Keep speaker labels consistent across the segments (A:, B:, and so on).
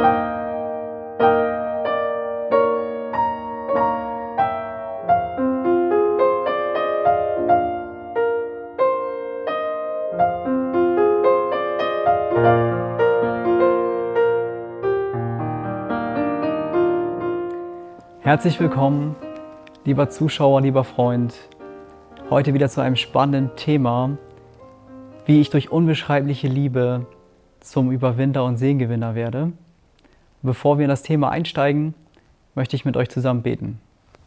A: Herzlich willkommen, lieber Zuschauer, lieber Freund. Heute wieder zu einem spannenden Thema, wie ich durch unbeschreibliche Liebe zum Überwinder und Seelengewinner werde. Bevor wir in das Thema einsteigen, möchte ich mit euch zusammen beten.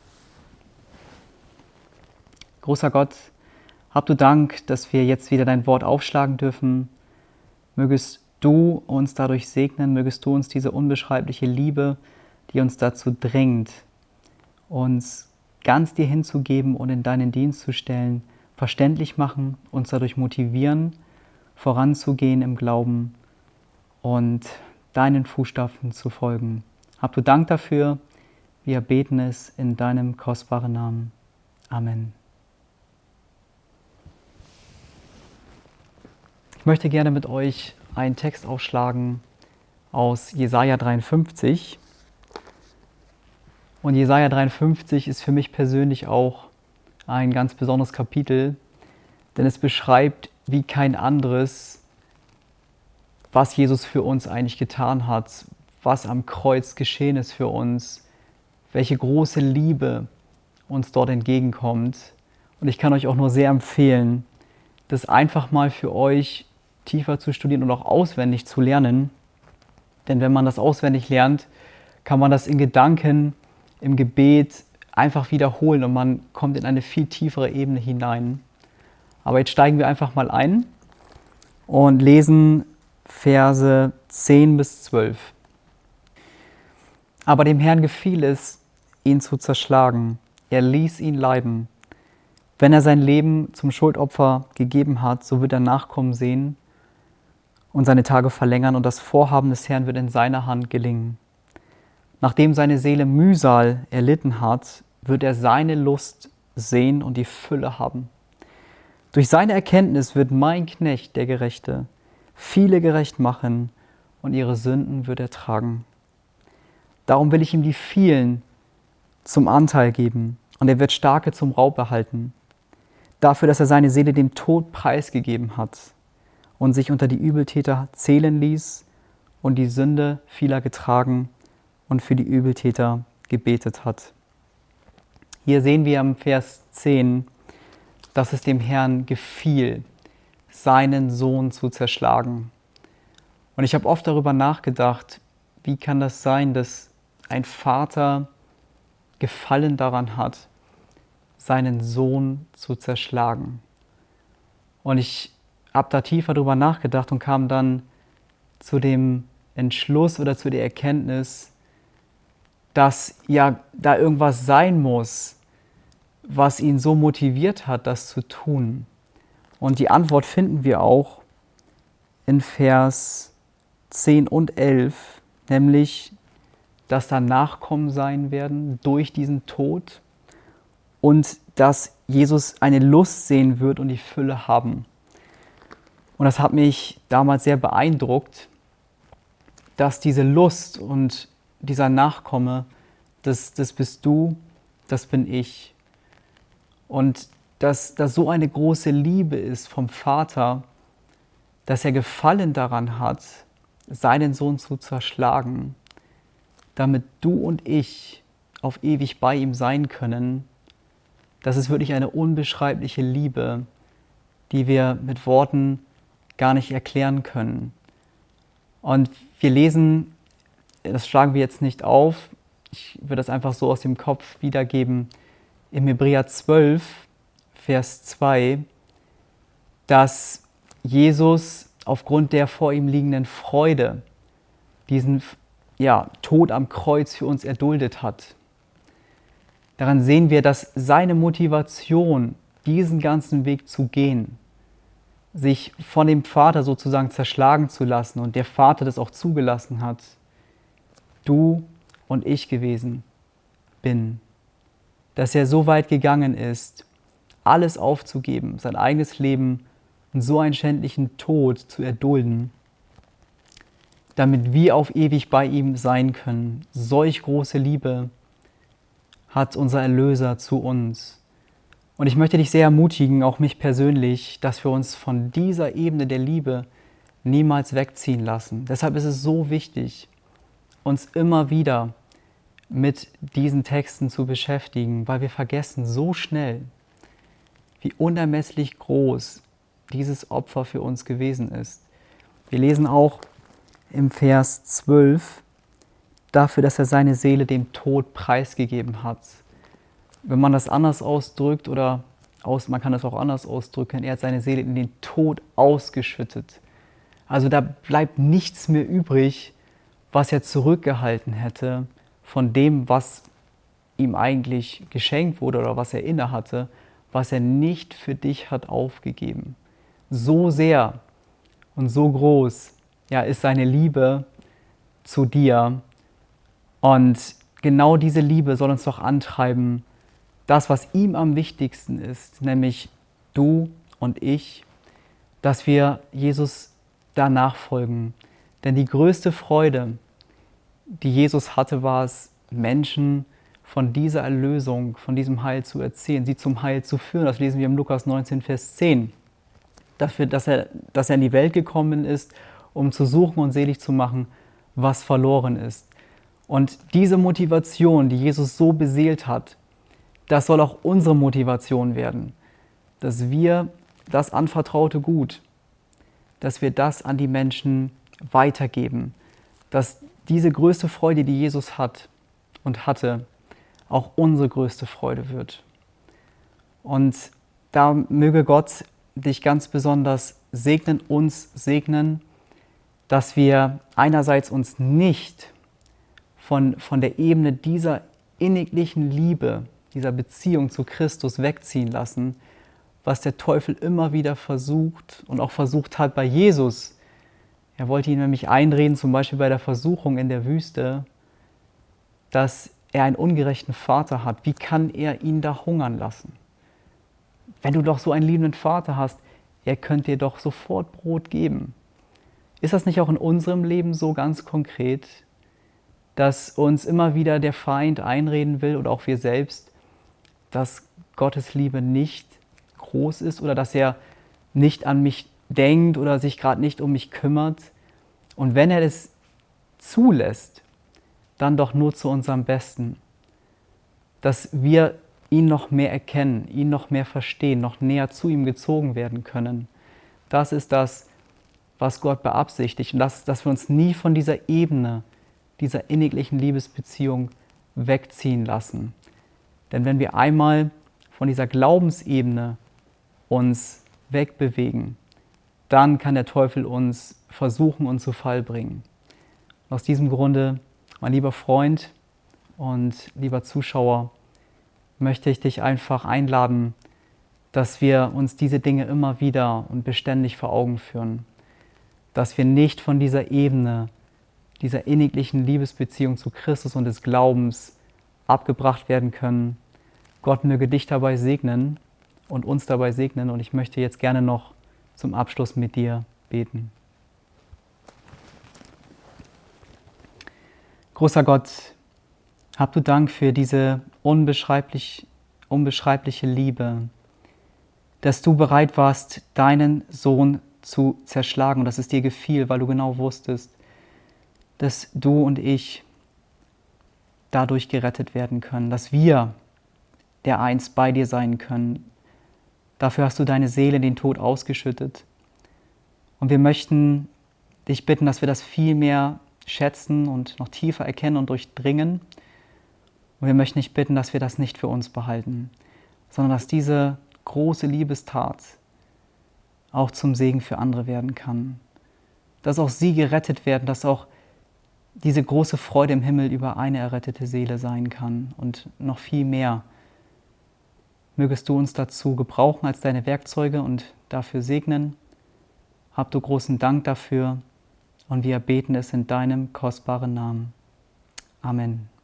A: Großer Gott, hab du Dank, dass wir jetzt wieder dein Wort aufschlagen dürfen. Mögest du uns dadurch segnen, mögest du uns diese unbeschreibliche Liebe, die uns dazu drängt, uns ganz dir hinzugeben und in deinen Dienst zu stellen, verständlich machen, uns dadurch motivieren, voranzugehen im Glauben und deinen Fußstapfen zu folgen. Hab du Dank dafür, wir beten es in deinem kostbaren Namen. Amen. Ich möchte gerne mit euch einen Text aufschlagen aus Jesaja 53. Und Jesaja 53 ist für mich persönlich auch ein ganz besonderes Kapitel, denn es beschreibt wie kein anderes, was Jesus für uns eigentlich getan hat, was am Kreuz geschehen ist für uns, welche große Liebe uns dort entgegenkommt. Und ich kann euch auch nur sehr empfehlen, das einfach mal für euch tiefer zu studieren und auch auswendig zu lernen. Denn wenn man das auswendig lernt, kann man das in Gedanken im Gebet einfach wiederholen und man kommt in eine viel tiefere Ebene hinein. Aber jetzt steigen wir einfach mal ein und lesen Verse 10 bis 12. Aber dem Herrn gefiel es, ihn zu zerschlagen. Er ließ ihn leiden. Wenn er sein Leben zum Schuldopfer gegeben hat, so wird er Nachkommen sehen und seine Tage verlängern und das Vorhaben des Herrn wird in seiner Hand gelingen. Nachdem seine Seele Mühsal erlitten hat, wird er seine Lust sehen und die Fülle haben. Durch seine Erkenntnis wird mein Knecht, der Gerechte, viele gerecht machen und ihre Sünden wird er tragen. Darum will ich ihm die vielen zum Anteil geben und er wird Starke zum Raub erhalten. Dafür, dass er seine Seele dem Tod preisgegeben hat und sich unter die Übeltäter zählen ließ und die Sünde vieler getragen und für die Übeltäter gebetet hat. Hier sehen wir am Vers 10, dass es dem Herrn gefiel, seinen Sohn zu zerschlagen. Und ich habe oft darüber nachgedacht, wie kann das sein, dass ein Vater Gefallen daran hat, seinen Sohn zu zerschlagen. Und ich habe da tiefer darüber nachgedacht und kam dann zu dem Entschluss oder zu der Erkenntnis, dass ja da irgendwas sein muss, was ihn so motiviert hat, das zu tun. Und die Antwort finden wir auch in Vers 10 und 11, nämlich, dass da Nachkommen sein werden durch diesen Tod und dass Jesus eine Lust sehen wird und die Fülle haben. Und das hat mich damals sehr beeindruckt, dass diese Lust und dieser Nachkomme, das bist du, das bin ich. Und dass das so eine große Liebe ist vom Vater, dass er Gefallen daran hat, seinen Sohn zu zerschlagen, damit du und ich auf ewig bei ihm sein können. Das ist wirklich eine unbeschreibliche Liebe, die wir mit Worten gar nicht erklären können. Und wir lesen, das schlagen wir jetzt nicht auf, ich würde das einfach so aus dem Kopf wiedergeben, im Hebräer 12, Vers 2, dass Jesus aufgrund der vor ihm liegenden Freude diesen Tod am Kreuz für uns erduldet hat. Daran sehen wir, dass seine Motivation, diesen ganzen Weg zu gehen, sich von dem Vater sozusagen zerschlagen zu lassen und der Vater das auch zugelassen hat, du und ich gewesen bin. Dass er so weit gegangen ist, alles aufzugeben, sein eigenes Leben und so einen schändlichen Tod zu erdulden, damit wir auf ewig bei ihm sein können. Solch große Liebe hat unser Erlöser zu uns. Und ich möchte dich sehr ermutigen, auch mich persönlich, dass wir uns von dieser Ebene der Liebe niemals wegziehen lassen. Deshalb ist es so wichtig, uns immer wieder mit diesen Texten zu beschäftigen, weil wir vergessen so schnell, wie unermesslich groß dieses Opfer für uns gewesen ist. Wir lesen auch im Vers 12 dafür, dass er seine Seele dem Tod preisgegeben hat. Wenn man das anders ausdrückt man kann das auch anders ausdrücken, er hat seine Seele in den Tod ausgeschüttet. Also da bleibt nichts mehr übrig, was er zurückgehalten hätte von dem, was ihm eigentlich geschenkt wurde oder was er innehatte, was er nicht für dich hat aufgegeben. So sehr und so groß, ja, ist seine Liebe zu dir. Und genau diese Liebe soll uns doch antreiben, das, was ihm am wichtigsten ist, nämlich du und ich, dass wir Jesus da nachfolgen. Denn die größte Freude, die Jesus hatte, war es, Menschen von dieser Erlösung, von diesem Heil zu erzählen, sie zum Heil zu führen. Das lesen wir im Lukas 19, Vers 10. Dafür, dass er in die Welt gekommen ist, um zu suchen und selig zu machen, was verloren ist. Und diese Motivation, die Jesus so beseelt hat, das soll auch unsere Motivation werden, dass wir das anvertraute Gut, dass wir das an die Menschen weitergeben, dass diese größte Freude, die Jesus hat und hatte, auch unsere größte Freude wird. Und da möge Gott dich ganz besonders segnen, uns segnen, dass wir einerseits uns nicht von der Ebene dieser inniglichen Liebe, dieser Beziehung zu Christus wegziehen lassen, was der Teufel immer wieder versucht und auch versucht hat bei Jesus. Er wollte ihn nämlich einreden, zum Beispiel bei der Versuchung in der Wüste, dass er einen ungerechten Vater hat. Wie kann er ihn da hungern lassen? Wenn du doch so einen liebenden Vater hast, er könnte dir doch sofort Brot geben. Ist das nicht auch in unserem Leben so ganz konkret, dass uns immer wieder der Feind einreden will oder auch wir selbst, dass Gottes Liebe nicht groß ist oder dass er nicht an mich denkt oder sich gerade nicht um mich kümmert? Und wenn er es zulässt, dann doch nur zu unserem Besten, dass wir ihn noch mehr erkennen, ihn noch mehr verstehen, noch näher zu ihm gezogen werden können. Das ist das, was Gott beabsichtigt, und dass wir uns nie von dieser Ebene, dieser inniglichen Liebesbeziehung wegziehen lassen. Denn wenn wir einmal von dieser Glaubensebene uns wegbewegen, dann kann der Teufel uns versuchen und zu Fall bringen. Und aus diesem Grunde, mein lieber Freund und lieber Zuschauer, möchte ich dich einfach einladen, dass wir uns diese Dinge immer wieder und beständig vor Augen führen. Dass wir nicht von dieser Ebene, dieser inniglichen Liebesbeziehung zu Christus und des Glaubens abgebracht werden können. Gott möge dich dabei segnen und uns dabei segnen. Und ich möchte jetzt gerne noch zum Abschluss mit dir beten. Großer Gott, hab du Dank für diese unbeschreibliche Liebe, dass du bereit warst, deinen Sohn zu zerschlagen und dass es dir gefiel, weil du genau wusstest, dass du und ich dadurch gerettet werden können, dass wir dereinst bei dir sein können. Dafür hast du deine Seele in den Tod ausgeschüttet. Und wir möchten dich bitten, dass wir das viel mehr schätzen und noch tiefer erkennen und durchdringen. Und wir möchten dich bitten, dass wir das nicht für uns behalten, sondern dass diese große Liebestat auch zum Segen für andere werden kann. Dass auch sie gerettet werden, dass auch diese große Freude im Himmel über eine errettete Seele sein kann und noch viel mehr. Mögest du uns dazu gebrauchen als deine Werkzeuge und dafür segnen. Hab du großen Dank dafür und wir beten es in deinem kostbaren Namen. Amen.